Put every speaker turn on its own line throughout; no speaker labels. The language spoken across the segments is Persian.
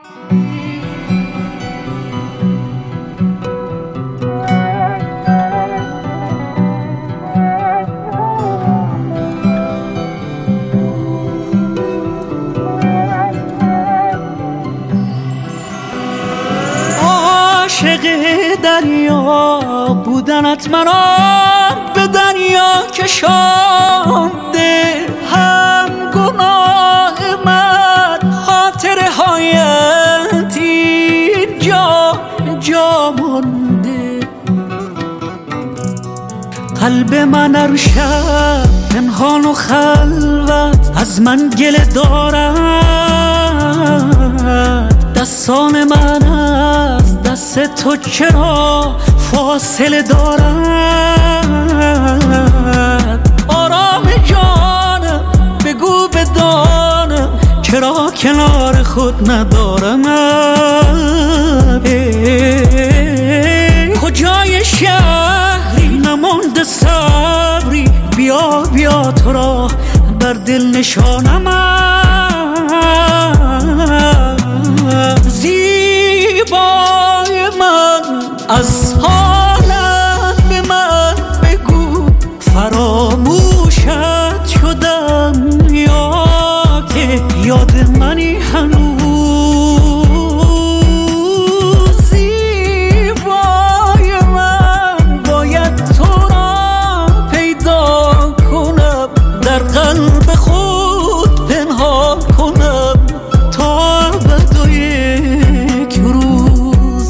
عاشق دریا بودنت منو به دریا کشانده، هم گناه من خاطره هایت اینجا جا مانده. قلب من هر شب پنهان و خلوت از من گله دارد، دستان من از دست تو چرا فاصله دارد؟ آرام جانم بگو بدانم چرا کنار خود ندارم. کجای شهری نمانده صبری، بیا بیا تو را بر دل نشانم. زیبای من از حالت به من بگو، فراموشت شدم یا که یاد منی هنوز؟ زیبای من باید تو را پیدا کنم، در قلب خود پنهان کنم تا ابد و یک روز.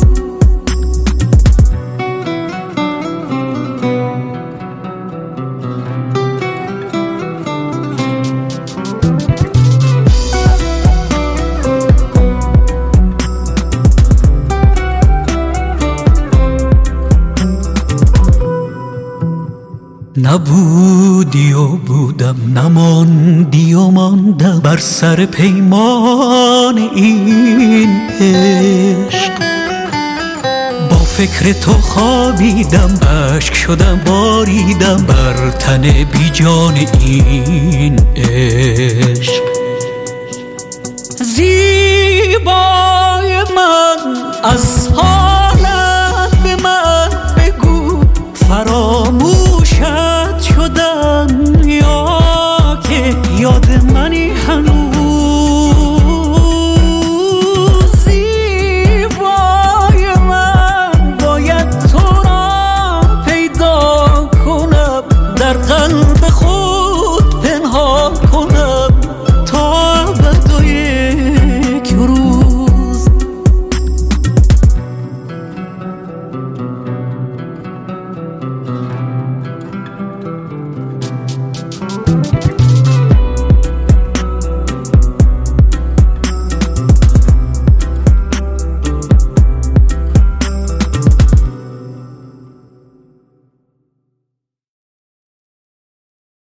نبودی و بودم، نماندی و ماندم بر سر پیمان این عشق. با فکر تو خوابیدم، اشک شدم باریدم بر تن بی جان این عشق. زیبای من از